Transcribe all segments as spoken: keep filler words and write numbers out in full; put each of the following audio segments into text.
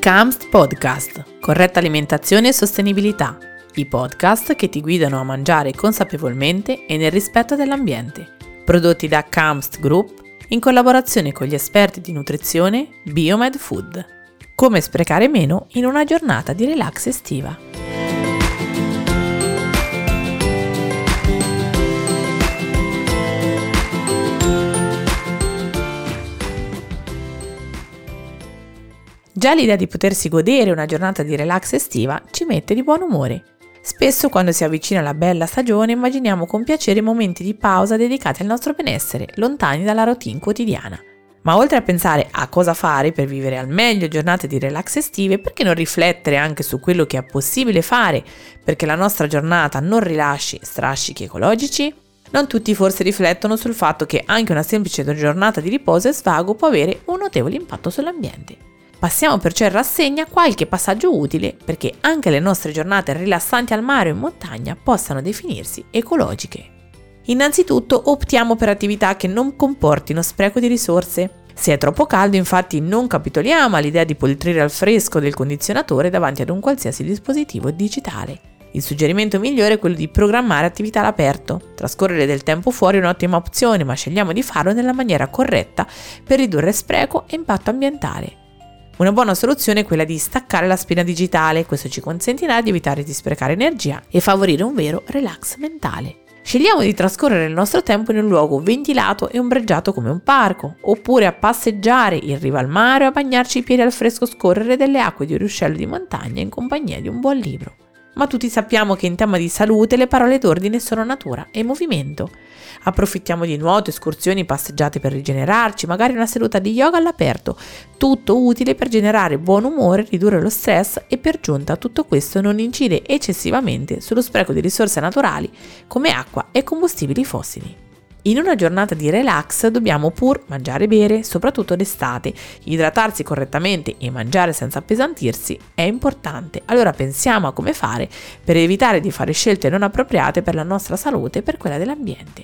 C A M S T Podcast, corretta alimentazione e sostenibilità, i podcast che ti guidano a mangiare consapevolmente e nel rispetto dell'ambiente, prodotti da C A M S T Group in collaborazione con gli esperti di nutrizione Biomed Food. Come sprecare meno in una giornata di relax estiva. Già l'idea di potersi godere una giornata di relax estiva ci mette di buon umore. Spesso quando si avvicina la bella stagione immaginiamo con piacere momenti di pausa dedicati al nostro benessere, lontani dalla routine quotidiana. Ma oltre a pensare a cosa fare per vivere al meglio giornate di relax estive, perché non riflettere anche su quello che è possibile fare perché la nostra giornata non rilasci strascichi ecologici? Non tutti forse riflettono sul fatto che anche una semplice giornata di riposo e svago può avere un notevole impatto sull'ambiente. Passiamo perciò in rassegna qualche passaggio utile perché anche le nostre giornate rilassanti al mare o in montagna possano definirsi ecologiche. Innanzitutto optiamo per attività che non comportino spreco di risorse. Se è troppo caldo, infatti, non capitoliamo all'idea di poltrire al fresco del condizionatore davanti ad un qualsiasi dispositivo digitale. Il suggerimento migliore è quello di programmare attività all'aperto. Trascorrere del tempo fuori è un'ottima opzione, ma scegliamo di farlo nella maniera corretta per ridurre spreco e impatto ambientale. Una buona soluzione è quella di staccare la spina digitale, questo ci consentirà di evitare di sprecare energia e favorire un vero relax mentale. Scegliamo di trascorrere il nostro tempo in un luogo ventilato e ombreggiato come un parco, oppure a passeggiare in riva al mare o a bagnarci i piedi al fresco scorrere delle acque di un ruscello di montagna in compagnia di un buon libro. Ma tutti sappiamo che in tema di salute le parole d'ordine sono natura e movimento. Approfittiamo di nuoto, escursioni, passeggiate per rigenerarci, magari una seduta di yoga all'aperto, tutto utile per generare buon umore, ridurre lo stress e per giunta tutto questo non incide eccessivamente sullo spreco di risorse naturali come acqua e combustibili fossili. In una giornata di relax dobbiamo pur mangiare e bere, soprattutto d'estate. Idratarsi correttamente e mangiare senza appesantirsi è importante, allora pensiamo a come fare per evitare di fare scelte non appropriate per la nostra salute e per quella dell'ambiente.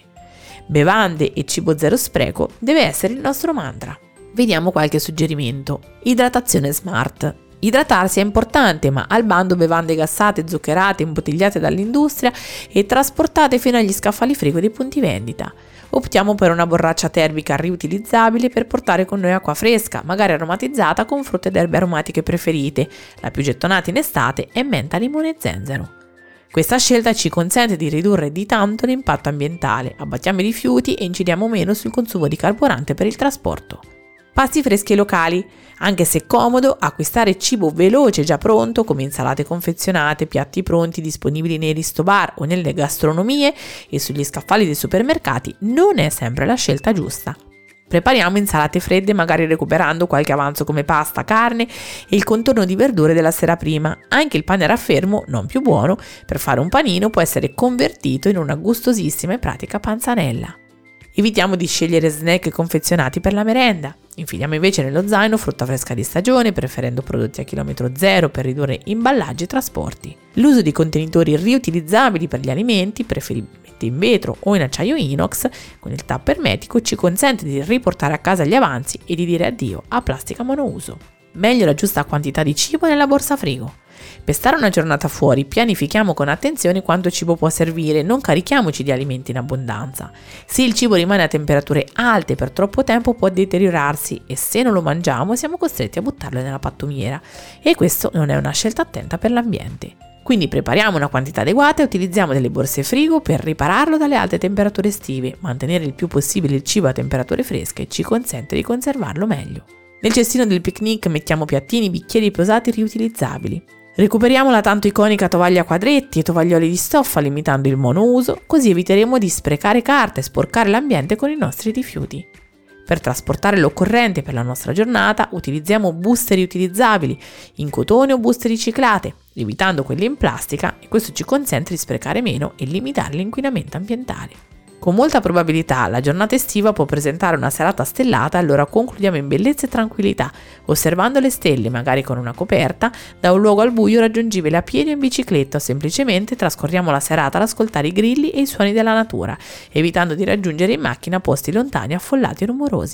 Bevande e cibo zero spreco deve essere il nostro mantra. Vediamo qualche suggerimento. Idratazione smart. Idratarsi è importante, ma al bando bevande gassate, zuccherate, imbottigliate dall'industria e trasportate fino agli scaffali frigo dei punti vendita. Optiamo per una borraccia termica riutilizzabile per portare con noi acqua fresca, magari aromatizzata con frutte ed erbe aromatiche preferite. La più gettonata in estate è menta, limone e zenzero. Questa scelta ci consente di ridurre di tanto l'impatto ambientale, abbattiamo i rifiuti e incidiamo meno sul consumo di carburante per il trasporto. Pasti freschi locali. Anche se comodo, acquistare cibo veloce già pronto come insalate confezionate, piatti pronti disponibili nei ristobar o nelle gastronomie e sugli scaffali dei supermercati non è sempre la scelta giusta. Prepariamo insalate fredde magari recuperando qualche avanzo come pasta, carne e il contorno di verdure della sera prima. Anche il pane raffermo, non più buono, per fare un panino può essere convertito in una gustosissima e pratica panzanella. Evitiamo di scegliere snack confezionati per la merenda. Infiliamo invece nello zaino frutta fresca di stagione, preferendo prodotti a chilometro zero per ridurre imballaggi e trasporti. L'uso di contenitori riutilizzabili per gli alimenti, preferibilmente in vetro o in acciaio inox, con il tappo ermetico, ci consente di riportare a casa gli avanzi e di dire addio a plastica monouso. Meglio la giusta quantità di cibo nella borsa frigo. Per stare una giornata fuori, pianifichiamo con attenzione quanto cibo può servire, non carichiamoci di alimenti in abbondanza. Se il cibo rimane a temperature alte per troppo tempo può deteriorarsi e se non lo mangiamo siamo costretti a buttarlo nella pattumiera e questo non è una scelta attenta per l'ambiente. Quindi prepariamo una quantità adeguata e utilizziamo delle borse frigo per ripararlo dalle alte temperature estive. Mantenere il più possibile il cibo a temperature fresche ci consente di conservarlo meglio. Nel cestino del picnic mettiamo piattini, bicchieri posati riutilizzabili. Recuperiamo la tanto iconica tovaglia a quadretti e tovaglioli di stoffa limitando il monouso, così eviteremo di sprecare carta e sporcare l'ambiente con i nostri rifiuti. Per trasportare l'occorrente per la nostra giornata utilizziamo buste riutilizzabili in cotone o buste riciclate, evitando quelle in plastica e questo ci consente di sprecare meno e limitare l'inquinamento ambientale. Con molta probabilità la giornata estiva può presentare una serata stellata, allora concludiamo in bellezza e tranquillità, osservando le stelle, magari con una coperta, da un luogo al buio raggiungibile a piedi o in bicicletta o semplicemente trascorriamo la serata ad ascoltare i grilli e i suoni della natura, evitando di raggiungere in macchina posti lontani, affollati e rumorosi.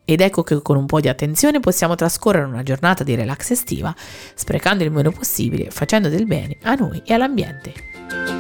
Ed ecco che con un po' di attenzione possiamo trascorrere una giornata di relax estiva, sprecando il meno possibile, facendo del bene a noi e all'ambiente.